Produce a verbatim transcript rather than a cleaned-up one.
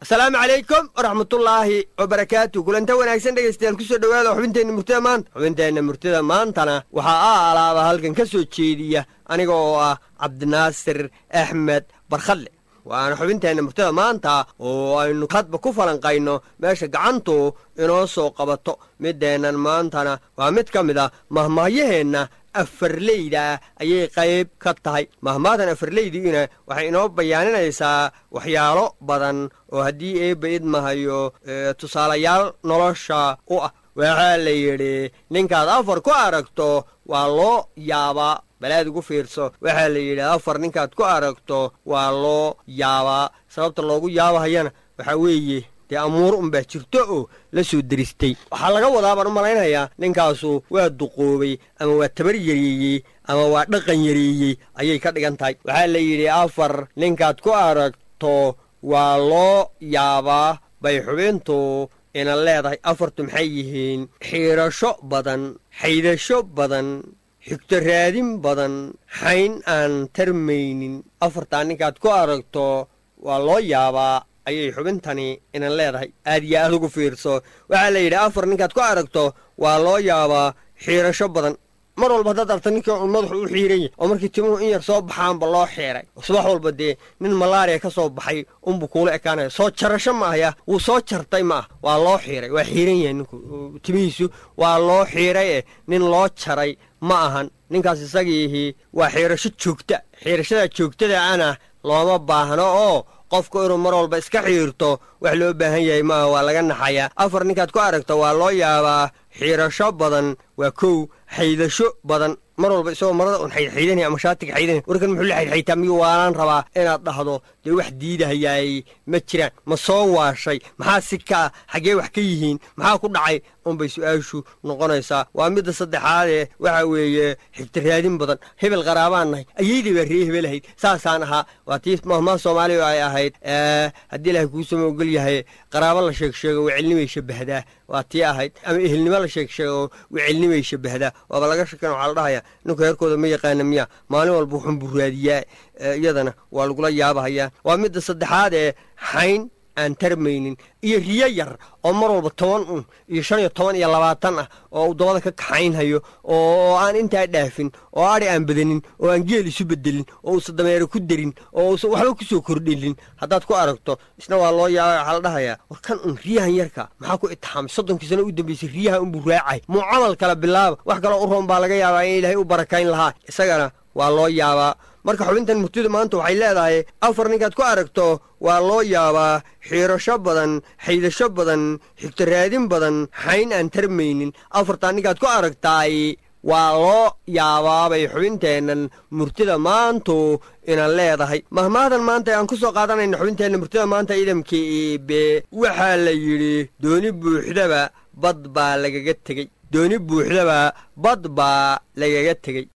السلام عليكم ورحمة الله وبركاته. كل أنت وناكسن دقيستيال كسو دوادا وحبنتين مرتدى مان حبنتين مرتدى مان تانا وحا آلا بهالكن كسو تشيدية أني قوة عبد الناصر أحمد برخلي وأنا حبنتين مرتدى مان تا وأنو كاتب كفلان قاينو ماشا قعنتو إنو سو قبطو مدينا مان تانا ومد كمدا مهما يهينا afarleyda ayay qayb ka tahay mahmaadan afarleydiina waxay inoo bayaaninaysaa waxyaalo badan oo haddii ay bayd mahayo tusaalayaal nolosha u ah waxaa la yidhi ninkaad afar ku aragto waa loo yaabaa balaad ugu fiirso waxaa la yidhi afar ninkaad ku aragto waa loo yaabaa sababta loogu yaabahayana waxaa weeye dee amuur unbaa jirto oo la soo deristay waxaa laga wadaa baan u malaynayaa ninkaasu waa duqoobay ama waa tabar yareeyey ama waa dhaqan yareeyey ayay ka dhigan tahay waxaa la yidhi afar ninkaad ku aragto waa loo yaabaa bay xubintu ina leedahay afartu maxay yihiin xiirasho badan xaydasho badan xigto raadin badan xayn aan tarmaynin afartaa ninkaad ku aragto waa loo yaabaa ayay xubintani inan leedahay aad iyo aad ugu fiirso waxaa la yidhi afar ninkaad ku aragto waa loo yaabaa xiirasho badan mar walba haddaad arta ninka madaxu u xiiran yahy oo markii timuhu in yar soo baxaanba loo xiiray subax walba dee nin malaariya ka soo baxay unbuu kuula ekaanaya soo jarasho ma ahya wuu soo jartay ma ah waa loo xiiray waa xiiran yahay ninku timihiisu waa loo xiiray eh nin loo jaray ma ahan ninkaas isagiihi waa xiirasho joogta xiirashada joogtada ana looma baahno oo qofku inuu mar walba iska xiirto wax loo baahan yahay maaha waa laga naxayaa afar ninkaad ku aragto waa loo yaabaa xiirasho badan waa kow xaydasho badan mar walba isagoo marada un xaydxaydanaya ama shaatiga xaydanaya warkan muxuu la xaydxaytaa miyuu waalaan rabaa inaad dhahdo dee wax diidahayaay ma jiraan ma soo waashay maxaa si kaa xaggee wax ka yihiin maxaa ku dhacay unbay su-aashu noqonaysaa waa midda saddexaadee waxaa weeye xigta raadin badan hebel qaraabaan nahay ayaydii baa ree hebel ahayd saasaan ahaa waa tii mahmaa soomaaliya ay ahayd haddii ilaahay kuusama ogol yahay qaraabo la sheeg sheego wecelnimay shabbahdaa waa tii ahayd ama ehelnimo la sheeg sheego wecelnimay shabbahdaa waaba laga shakan waxaa la dhahayaa ninku heerkooda ma yaqaana miya maalin walba wuxun buu raadiyaa iyadana waa lagula yaabahayaa waa midda saddexaad ee xayn aan tarmaynin iyo riyo yar oo mar walba toban un iyo shan iyo toban iyo labaatan ah oo uu dabada ka kaxaynhayo oo aan intaa dhaafin oo adhi aan badanin oo aan geel isu bedelin oo uusa dameero ku darin oo uusa waxba ku soo kordhelin haddaad ku aragto isna waa loo yaaba waxaa la dhahayaa war kan un riyahan yarka maxaa ku itixaamay soddonkii sano u dambaysay riyaha unbuu raacay muu camal kala bilaaba wax kaloo u roon baa laga yaabaa in ilaahay u barakayn lahaa isagana waa loo yaabaa marka xubintan murtida maanta waxay leedahay afar ninkaad ku aragto waa loo yaabaa xiirasho badan xaydasho badan xigto raadin badan xayn aan tarmaynin afartaa ninkaad ku aragtaay waa loo yaabaabay xubinteennan murtida maantu inan leedahay mahmaadan maanta aan ku soo qaadanayna xubinteenna murtida maanta idamka iibe waxaa la yidhi dooni buuxdaba bad baa lagaga tegey dooni buuxdaba bad baa lagaga tegey